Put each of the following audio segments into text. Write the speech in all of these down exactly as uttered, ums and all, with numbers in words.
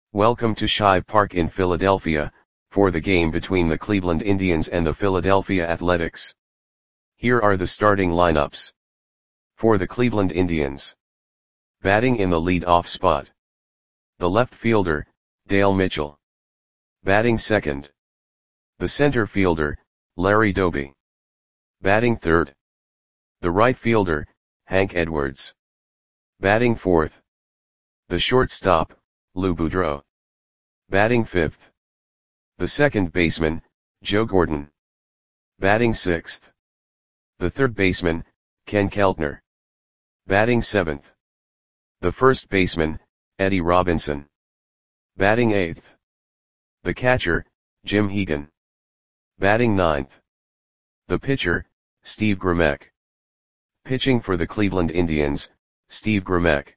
Welcome to Shive Park in Philadelphia, for the game between the Cleveland Indians and the Philadelphia Athletics. Here are the starting lineups. For the Cleveland Indians. Batting in the lead-off spot. The left fielder, Dale Mitchell. Batting second. The center fielder, Larry Doby. Batting third. The right fielder, Hank Edwards. Batting fourth. The shortstop, Lou Boudreau. Batting fifth. The second baseman, Joe Gordon. Batting sixth. The third baseman, Ken Keltner. Batting seventh. The first baseman, Eddie Robinson. Batting eighth. The catcher, Jim Hegan. Batting ninth. The pitcher, Steve Grimek. Pitching for the Cleveland Indians, Steve Grimek.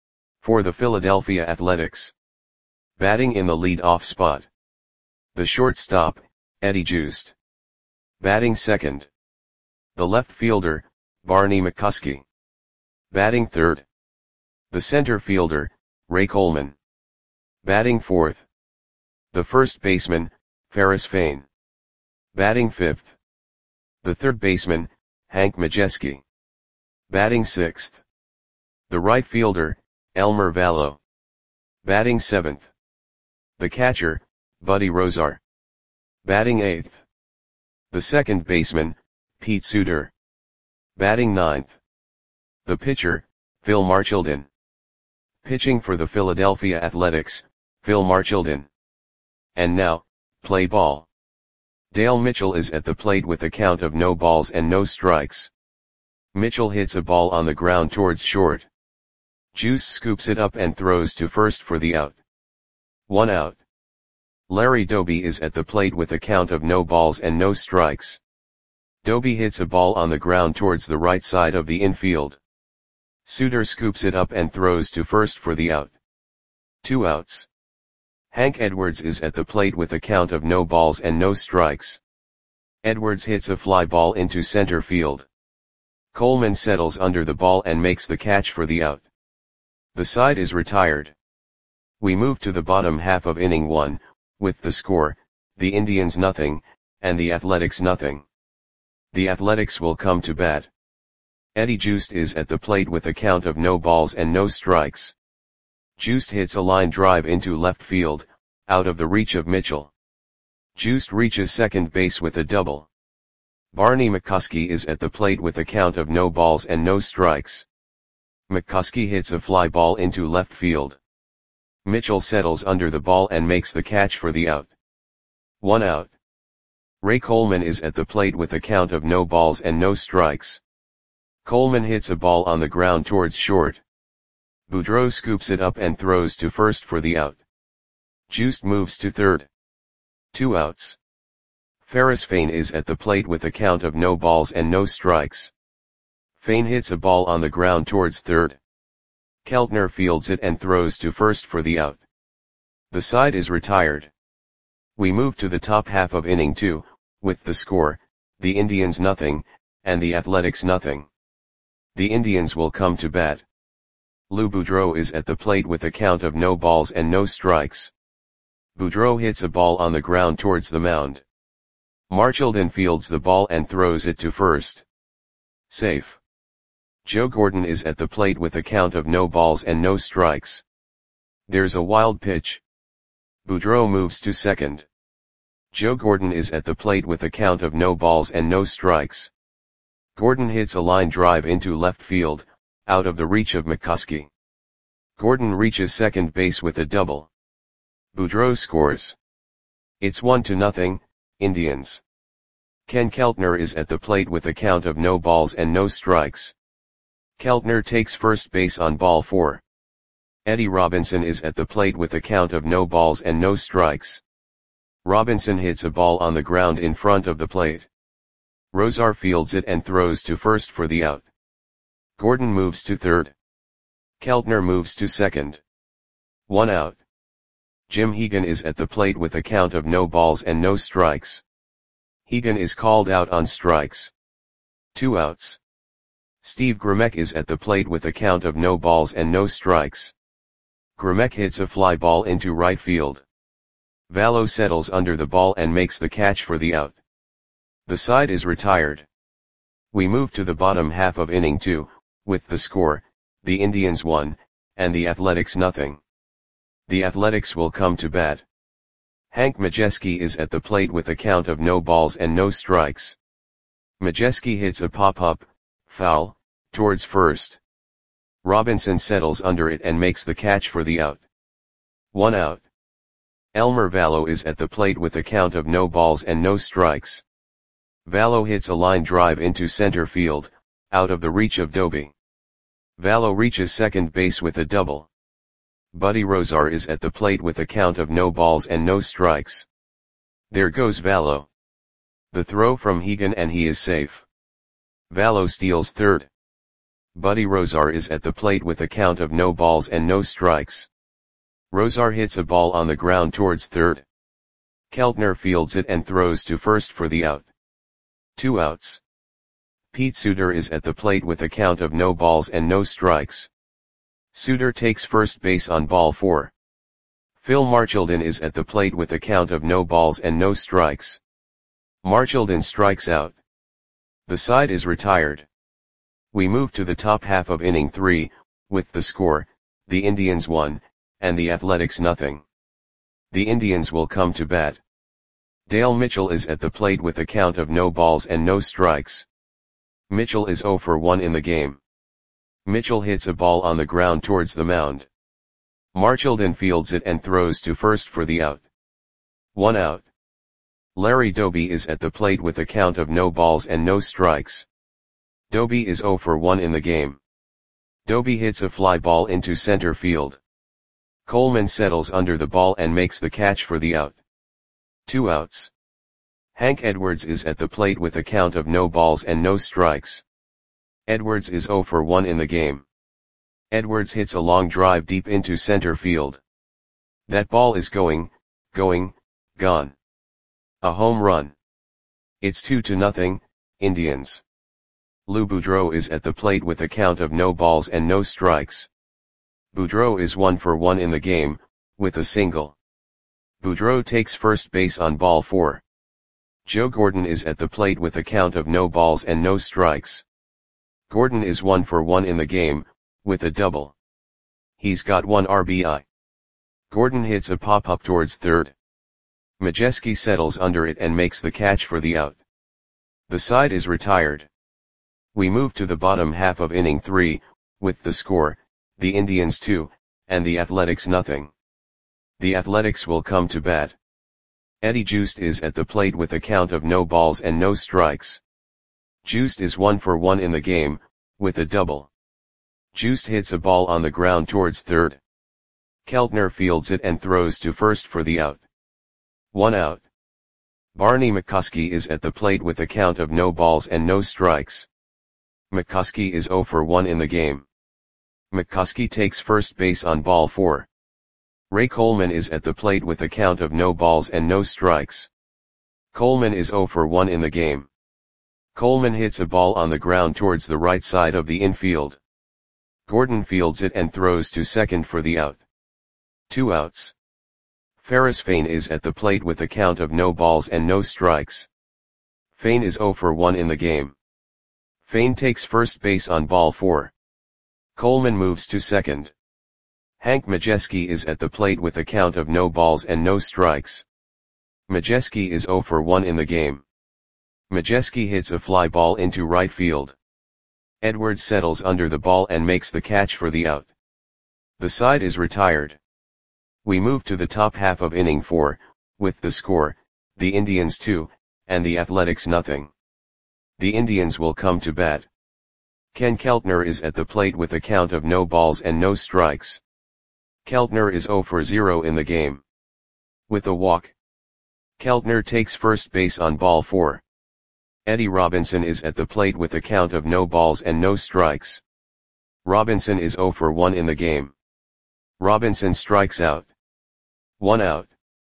For the Philadelphia Athletics. Batting in the lead-off spot. The shortstop, Eddie Joost. Batting second. The left fielder, Barney McCuskey. Batting third. The center fielder, Ray Coleman. Batting fourth. The first baseman, Ferris Fain. Batting fifth. The third baseman, Hank Majeski. Batting sixth. The right fielder, Elmer Vallo. Batting seventh. The catcher, Buddy Rozar. Batting eighth. The second baseman, Pete Suter. Batting ninth. The pitcher, Phil Marchildon. Pitching for the Philadelphia Athletics, Phil Marchildon. And now, play ball. Dale Mitchell is at the plate with a count of no balls and no strikes. Mitchell hits a ball on the ground towards short. Juice scoops it up and throws to first for the out. One out. Larry Doby is at the plate with a count of no balls and no strikes. Doby hits a ball on the ground towards the right side of the infield. Suter scoops it up and throws to first for the out. Two outs. Hank Edwards is at the plate with a count of no balls and no strikes. Edwards hits a fly ball into center field. Coleman settles under the ball and makes the catch for the out. The side is retired. We move to the bottom half of inning one, with the score, the Indians nothing, and the Athletics nothing. The Athletics will come to bat. Eddie Joost is at the plate with a count of no balls and no strikes. Joost hits a line drive into left field, out of the reach of Mitchell. Joost reaches second base with a double. Barney McCuskey is at the plate with a count of no balls and no strikes. McCuskey hits a fly ball into left field. Mitchell settles under the ball and makes the catch for the out. One out. Ray Coleman is at the plate with a count of no balls and no strikes. Coleman hits a ball on the ground towards short. Boudreau scoops it up and throws to first for the out. Joost moves to third. Two outs. Ferris Fain is at the plate with a count of no balls and no strikes. Fain hits a ball on the ground towards third. Keltner fields it and throws to first for the out. The side is retired. We move to the top half of inning two, with the score, the Indians nothing, and the Athletics nothing. The Indians will come to bat. Lou Boudreau is at the plate with a count of no balls and no strikes. Boudreau hits a ball on the ground towards the mound. Marchildon fields the ball and throws it to first. Safe. Joe Gordon is at the plate with a count of no balls and no strikes. There's a wild pitch. Boudreau moves to second. Joe Gordon is at the plate with a count of no balls and no strikes. Gordon hits a line drive into left field, out of the reach of McCuskey. Gordon reaches second base with a double. Boudreau scores. It's one to nothing, Indians. Ken Keltner is at the plate with a count of no balls and no strikes. Keltner takes first base on ball four. Eddie Robinson is at the plate with a count of no balls and no strikes. Robinson hits a ball on the ground in front of the plate. Rozar fields it and throws to first for the out. Gordon moves to third. Keltner moves to second. One out. Jim Hegan is at the plate with a count of no balls and no strikes. Hegan is called out on strikes. Two outs. Steve Grimek is at the plate with a count of no balls and no strikes. Gromec hits a fly ball into right field. Vallo settles under the ball and makes the catch for the out. The side is retired. We move to the bottom half of inning two, with the score, the Indians one, and the Athletics nothing. The Athletics will come to bat. Hank Majeski is at the plate with a count of no balls and no strikes. Majeski hits a pop-up, foul, towards first. Robinson settles under it and makes the catch for the out. One out. Elmer Vallo is at the plate with a count of no balls and no strikes. Vallo hits a line drive into center field, out of the reach of Doby. Vallo reaches second base with a double. Buddy Rozar is at the plate with a count of no balls and no strikes. There goes Vallo. The throw from Hegan and he is safe. Vallo steals third. Buddy Rozar is at the plate with a count of no balls and no strikes. Rozar hits a ball on the ground towards third. Keltner fields it and throws to first for the out. Two outs. Pete Suter is at the plate with a count of no balls and no strikes. Suter takes first base on ball four. Phil Marchildon is at the plate with a count of no balls and no strikes. Marchildon strikes out. The side is retired. We move to the top half of inning three, with the score, the Indians one, and the Athletics nothing. The Indians will come to bat. Dale Mitchell is at the plate with a count of no balls and no strikes. Mitchell is oh for one in the game. Mitchell hits a ball on the ground towards the mound. Marchildon fields it and throws to first for the out. One out. Larry Doby is at the plate with a count of no balls and no strikes. Doby is oh for one in the game. Doby hits a fly ball into center field. Coleman settles under the ball and makes the catch for the out. Two outs. Hank Edwards is at the plate with a count of no balls and no strikes. Edwards is oh for one in the game. Edwards hits a long drive deep into center field. That ball is going, going, gone. A home run. It's two to nothing, Indians. Lou Boudreau is at the plate with a count of no balls and no strikes. Boudreau is one for one in the game, with a single. Boudreau takes first base on ball four. Joe Gordon is at the plate with a count of no balls and no strikes. Gordon is one for one in the game, with a double. He's got one R B I. Gordon hits a pop-up towards third. Majeski settles under it and makes the catch for the out. The side is retired. We move to the bottom half of inning three, with the score, the Indians two, and the Athletics nothing. The Athletics will come to bat. Eddie Joost is at the plate with a count of no balls and no strikes. Joost is one for one in the game, with a double. Joost hits a ball on the ground towards third. Keltner fields it and throws to first for the out. One out. Barney McCuskey is at the plate with a count of no balls and no strikes. McCuskey is oh for one in the game. McCuskey takes first base on ball four. Ray Coleman is at the plate with a count of no balls and no strikes. Coleman is oh for one in the game. Coleman hits a ball on the ground towards the right side of the infield. Gordon fields it and throws to second for the out. Two outs. Ferris Fain is at the plate with a count of no balls and no strikes. Fain is oh for one in the game. Fain takes first base on ball four. Coleman moves to second. Hank Majeski is at the plate with a count of no balls and no strikes. Majeski is oh for one in the game. Majeski hits a fly ball into right field. Edwards settles under the ball and makes the catch for the out. The side is retired. We move to the top half of inning four, with the score, the Indians two, and the Athletics nothing. The Indians will come to bat. Ken Keltner is at the plate with a count of no balls and no strikes. Keltner is oh for zero in the game. With a walk. Keltner takes first base on ball four. Eddie Robinson is at the plate with a count of no balls and no strikes. Robinson is oh for one in the game. Robinson strikes out. One out.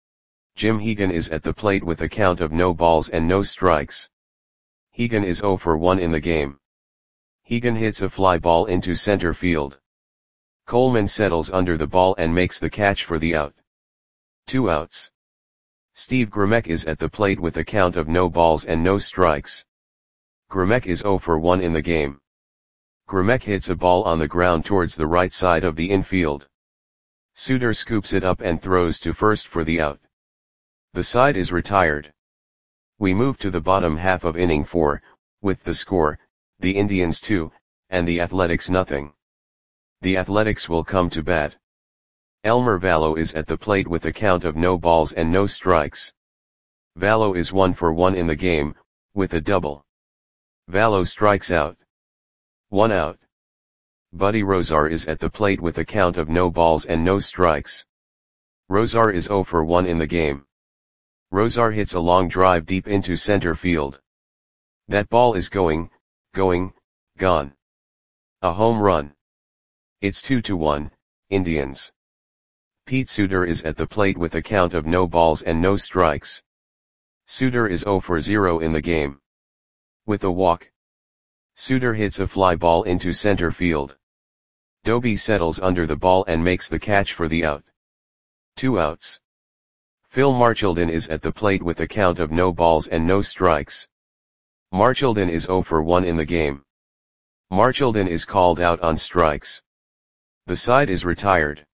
Jim Hegan is at the plate with a count of no balls and no strikes. Hegan is oh for one in the game. Hegan hits a fly ball into center field. Coleman settles under the ball and makes the catch for the out. Two outs. Steve Grimek is at the plate with a count of no balls and no strikes. Grimek is zero for one in the game. Grimek hits a ball on the ground towards the right side of the infield. Suter scoops it up and throws to first for the out. The side is retired. We move to the bottom half of inning four, with the score, the Indians two, and the Athletics nothing. The Athletics will come to bat. Elmer Valo is at the plate with a count of no balls and no strikes. Valo is one for one in the game, with a double. Valo strikes out. One out. Buddy Rosar is at the plate with a count of no balls and no strikes. Rosar is zero for one in the game. Rosar hits a long drive deep into center field. That ball is going, going, gone. A home run. It's two to one, Indians. Pete Suter is at the plate with a count of no balls and no strikes. Suter is zero for zero in the game. With a walk. Suter hits a fly ball into center field. Doby settles under the ball and makes the catch for the out. Two outs. Phil Marchildon is at the plate with a count of no balls and no strikes. Marchildon is zero for one in the game. Marchildon is called out on strikes. The side is retired.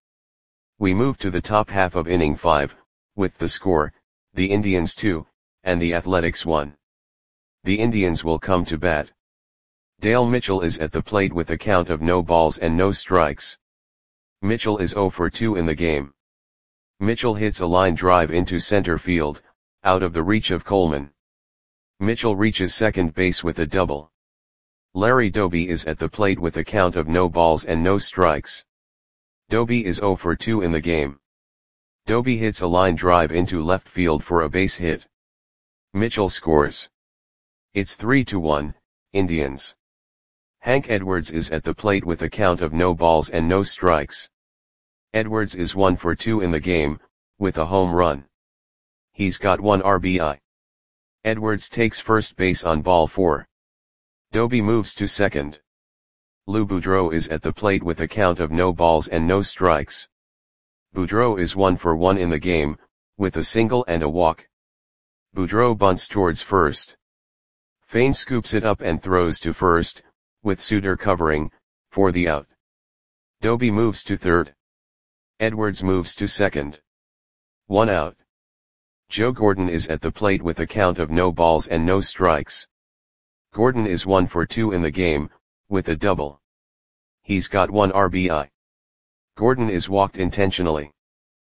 We move to the top half of inning five, with the score, the Indians two, and the Athletics one. The Indians will come to bat. Dale Mitchell is at the plate with a count of no balls and no strikes. Mitchell is zero for two in the game. Mitchell hits a line drive into center field, out of the reach of Coleman. Mitchell reaches second base with a double. Larry Doby is at the plate with a count of no balls and no strikes. Doby is zero for two in the game. Doby hits a line drive into left field for a base hit. Mitchell scores. It's three to one, Indians. Hank Edwards is at the plate with a count of no balls and no strikes. Edwards is one for two in the game, with a home run. He's got one R B I. Edwards takes first base on ball four. Doby moves to second. Lou Boudreau is at the plate with a count of no balls and no strikes. Boudreau is one for one in the game, with a single and a walk. Boudreau bunts towards first. Fain scoops it up and throws to first, with Suter covering, for the out. Doby moves to third. Edwards moves to second. One out. Joe Gordon is at the plate with a count of no balls and no strikes. Gordon is one for two in the game, with a double. He's got one R B I. Gordon is walked intentionally.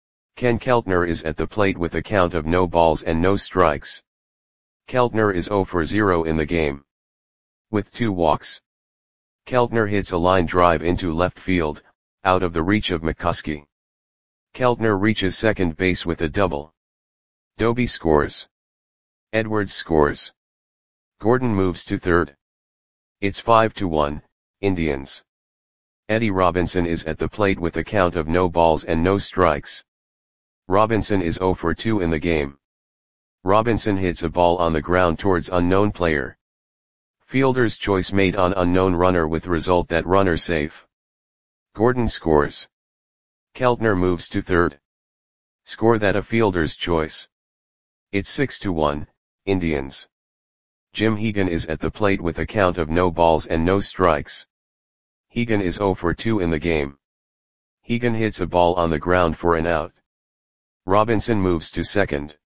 Ken Keltner is at the plate with a count of no balls and no strikes. Keltner is zero for zero in the game. With two walks. Keltner hits a line drive into left field, out of the reach of McCuskey. Keltner reaches second base with a double. Doby scores. Edwards scores. Gordon moves to third. It's five to one, Indians. Eddie Robinson is at the plate with a count of no balls and no strikes. Robinson is zero for two in the game. Robinson hits a ball on the ground towards unknown player. Fielder's choice made on unknown runner with result that runner safe. Gordon scores. Keltner moves to third. Score that a fielder's choice. It's six to one, Indians. Jim Hegan is at the plate with a count of no balls and no strikes. Hegan is zero for two in the game. Hegan hits a ball on the ground for an out. Robinson moves to second.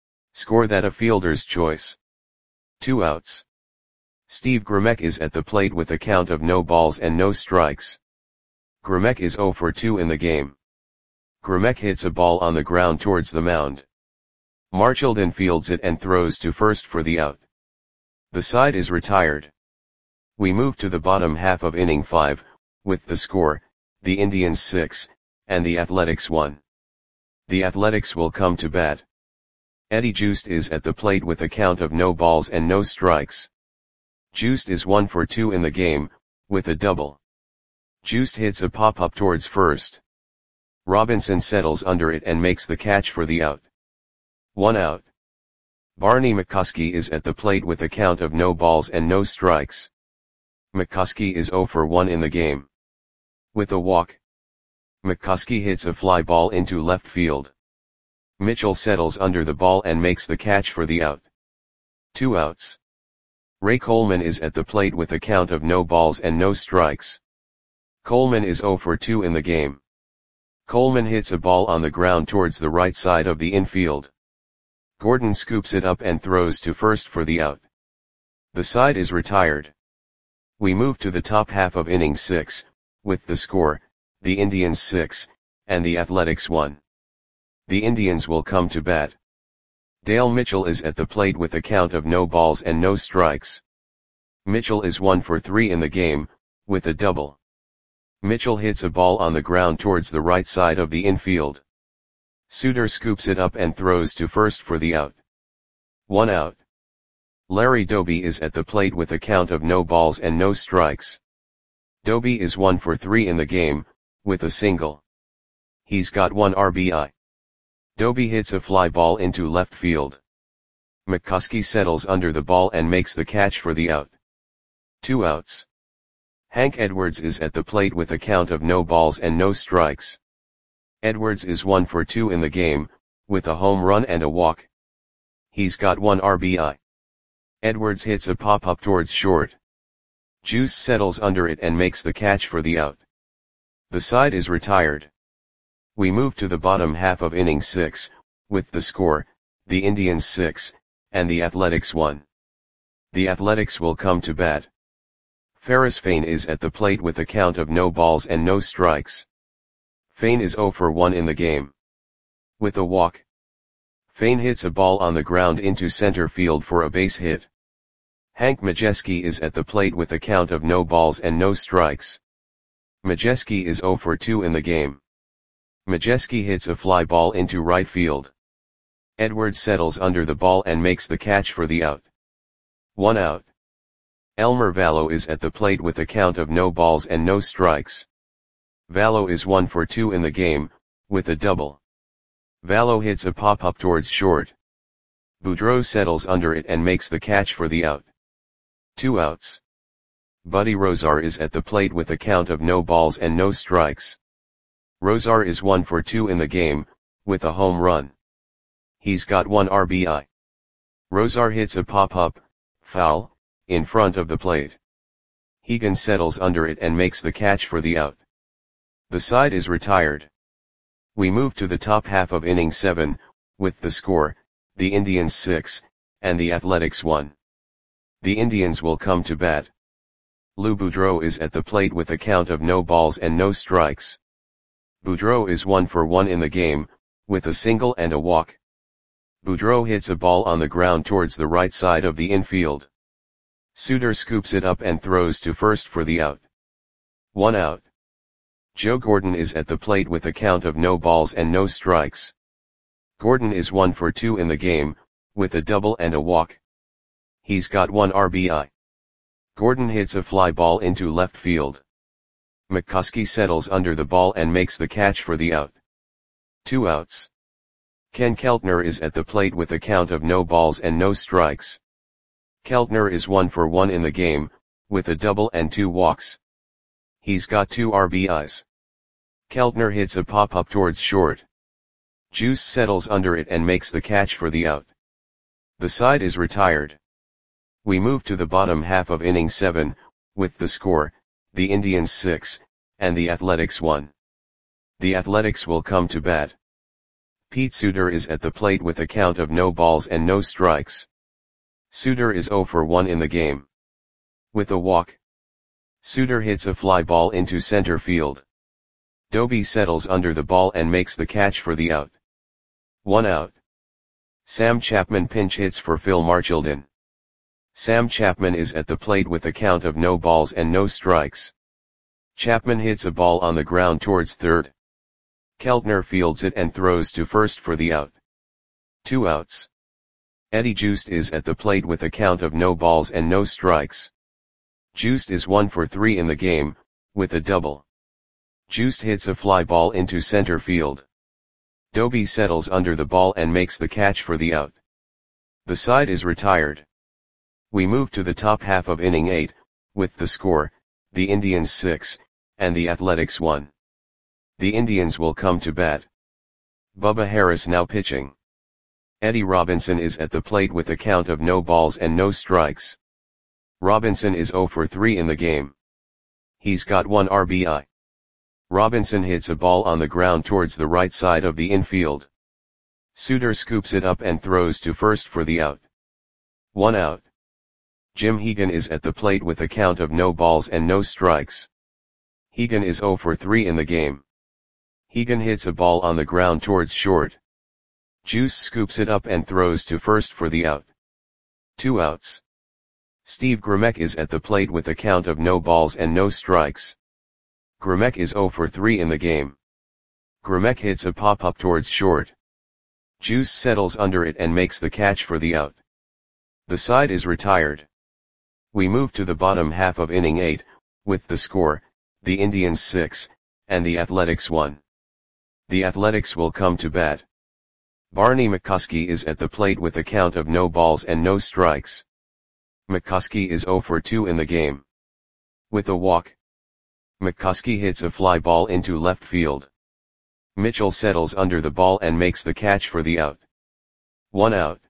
Score that a fielder's choice. Two outs. Steve Grimek is at the plate with a count of no balls and no strikes. Grimek is zero for two in the game. Grimek hits a ball on the ground towards the mound. Marchildon fields it and throws to first for the out. The side is retired. We move to the bottom half of inning five, with the score, the Indians six, and the Athletics one. The Athletics will come to bat. Eddie Joost is at the plate with a count of no balls and no strikes. Joost is one for two in the game, with a double. Joost hits a pop-up towards first. Robinson settles under it and makes the catch for the out. One out. Barney McCuskey is at the plate with a count of no balls and no strikes. McCuskey is zero for one in the game. With a walk. McCuskey hits a fly ball into left field. Mitchell settles under the ball and makes the catch for the out. Two outs. Ray Coleman is at the plate with a count of no balls and no strikes. Coleman is oh for two in the game. Coleman hits a ball on the ground towards the right side of the infield. Gordon scoops it up and throws to first for the out. The side is retired. We move to the top half of inning six, with the score, the Indians six, and the Athletics one. The Indians will come to bat. Dale Mitchell is at the plate with a count of no balls and no strikes. Mitchell is one for three in the game, with a double. Mitchell hits a ball on the ground towards the right side of the infield. Suter scoops it up and throws to first for the out. One out. Larry Doby is at the plate with a count of no balls and no strikes. Doby is one for three in the game, with a single. He's got one R B I. Doby hits a fly ball into left field. McCuskey settles under the ball and makes the catch for the out. Two outs. Hank Edwards is at the plate with a count of no balls and no strikes. Edwards is one for two in the game, with a home run and a walk. He's got one R B I. Edwards hits a pop-up towards short. Juice settles under it and makes the catch for the out. The side is retired. We move to the bottom half of inning six, with the score, the Indians six, and the Athletics one. The Athletics will come to bat. Ferris Fain is at the plate with a count of no balls and no strikes. Fain is oh for one in the game. With a walk. Fain hits a ball on the ground into center field for a base hit. Hank Majeski is at the plate with a count of no balls and no strikes. Majeski is oh for two in the game. Majeski hits a fly ball into right field. Edwards settles under the ball and makes the catch for the out. One out. Elmer Vallow is at the plate with a count of no balls and no strikes. Vallow is one for two in the game, with a double. Vallow hits a pop-up towards short. Boudreau settles under it and makes the catch for the out. Two outs. Buddy Rozar is at the plate with a count of no balls and no strikes. Rozar is one for two in the game, with a home run. He's got one R B I. Rozar hits a pop-up, foul, in front of the plate. Hegan settles under it and makes the catch for the out. The side is retired. We move to the top half of inning seven, with the score, the Indians six, and the Athletics one. The Indians will come to bat. Lou Boudreau is at the plate with a count of no balls and no strikes. Boudreau is one for one in the game, with a single and a walk. Boudreau hits a ball on the ground towards the right side of the infield. Suter scoops it up and throws to first for the out. One out. Joe Gordon is at the plate with a count of no balls and no strikes. Gordon is one for two in the game, with a double and a walk. He's got one R B I. Gordon hits a fly ball into left field. McCuskey settles under the ball and makes the catch for the out. Two outs. Ken Keltner is at the plate with a count of no balls and no strikes. Keltner is one for one in the game, with a double and two walks. He's got two R B Is. Keltner hits a pop-up towards short. Juice settles under it and makes the catch for the out. The side is retired. We move to the bottom half of inning seven, with the score, the Indians six, and the Athletics one. The Athletics will come to bat. Pete Suter is at the plate with a count of no balls and no strikes. Suter is oh for one in the game. With a walk. Suter hits a fly ball into center field. Doby settles under the ball and makes the catch for the out. One out. Sam Chapman pinch hits for Phil Marchildon. Sam Chapman is at the plate with a count of no balls and no strikes. Chapman hits a ball on the ground towards third. Keltner fields it and throws to first for the out. Two outs. Eddie Joost is at the plate with a count of no balls and no strikes. Joost is one for three in the game, with a double. Joost hits a fly ball into center field. Doby settles under the ball and makes the catch for the out. The side is retired. We move to the top half of inning eight, with the score, the Indians six, and the Athletics one. The Indians will come to bat. Bubba Harris now pitching. Eddie Robinson is at the plate with a count of no balls and no strikes. Robinson is oh for three in the game. He's got one R B I. Robinson hits a ball on the ground towards the right side of the infield. Suter scoops it up and throws to first for the out. One out. Jim Hegan is at the plate with a count of no balls and no strikes. Hegan is oh for three in the game. Hegan hits a ball on the ground towards short. Juice scoops it up and throws to first for the out. Two outs. Steve Grimek is at the plate with a count of no balls and no strikes. Grimek is oh for three in the game. Grimek hits a pop-up towards short. Juice settles under it and makes the catch for the out. The side is retired. We move to the bottom half of inning eight, with the score, the Indians six, and the Athletics one. The Athletics will come to bat. Barney McCoskey is at the plate with a count of no balls and no strikes. McCoskey is oh for two in the game. With a walk. McCoskey hits a fly ball into left field. Mitchell settles under the ball and makes the catch for the out. One out.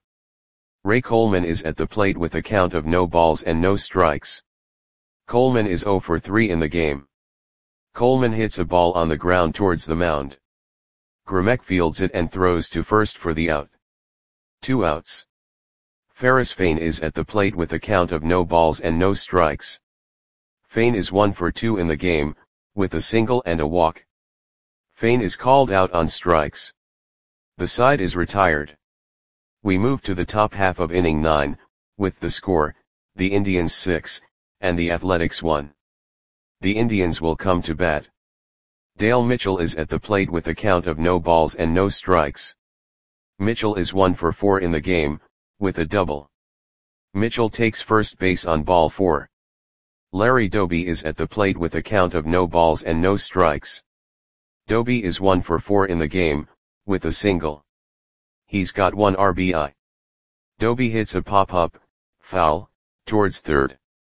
Ray Coleman is at the plate with a count of no balls and no strikes. Coleman is oh for three in the game. Coleman hits a ball on the ground towards the mound. Grimek fields it and throws to first for the out. Two outs. Ferris Fain is at the plate with a count of no balls and no strikes. Fain is one for two in the game, with a single and a walk. Fain is called out on strikes. The side is retired. We move to the top half of inning nine, with the score, the Indians six, and the Athletics one. The Indians will come to bat. Dale Mitchell is at the plate with a count of no balls and no strikes. Mitchell is one for four in the game, with a double. Mitchell takes first base on ball four. Larry Doby is at the plate with a count of no balls and no strikes. Doby is one for four in the game, with a single. He's got one R B I. Doby hits a pop-up, foul, towards third.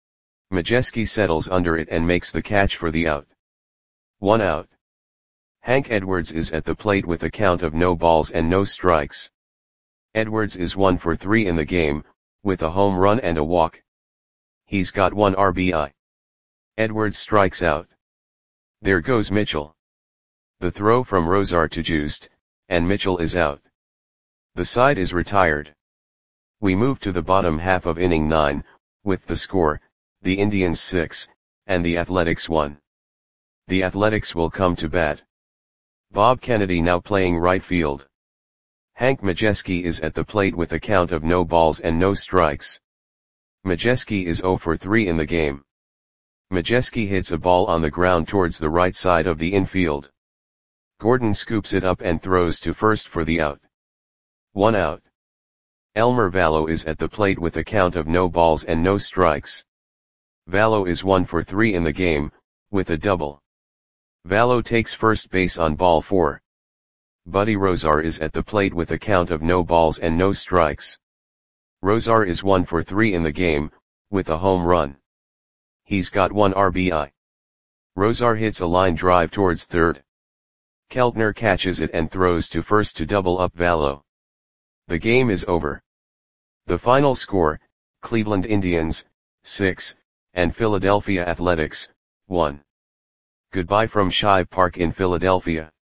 Majeski settles under it and makes the catch for the out. One out. Hank Edwards is at the plate with a count of no balls and no strikes. Edwards is one for three in the game, with a home run and a walk. He's got one R B I. Edwards strikes out. There goes Mitchell. The throw from Rosar to Juiced, and Mitchell is out. The side is retired. We move to the bottom half of inning nine, with the score, the Indians six, and the Athletics one. The Athletics will come to bat. Bob Kennedy now playing right field. Hank Majeski is at the plate with a count of no balls and no strikes. Majeski is oh for three in the game. Majeski hits a ball on the ground towards the right side of the infield. Gordon scoops it up and throws to first for the out. One out. Elmer Vallo is at the plate with a count of no balls and no strikes. Vallo is one for three in the game, with a double. Vallo takes first base on ball four. Buddy Rosar is at the plate with a count of no balls and no strikes. Rosar is one for three in the game, with a home run. He's got one R B I. Rosar hits a line drive towards third. Keltner catches it and throws to first to double up Vallo. The game is over. The final score, Cleveland Indians, six, and Philadelphia Athletics, one. Goodbye from Shibe Park in Philadelphia.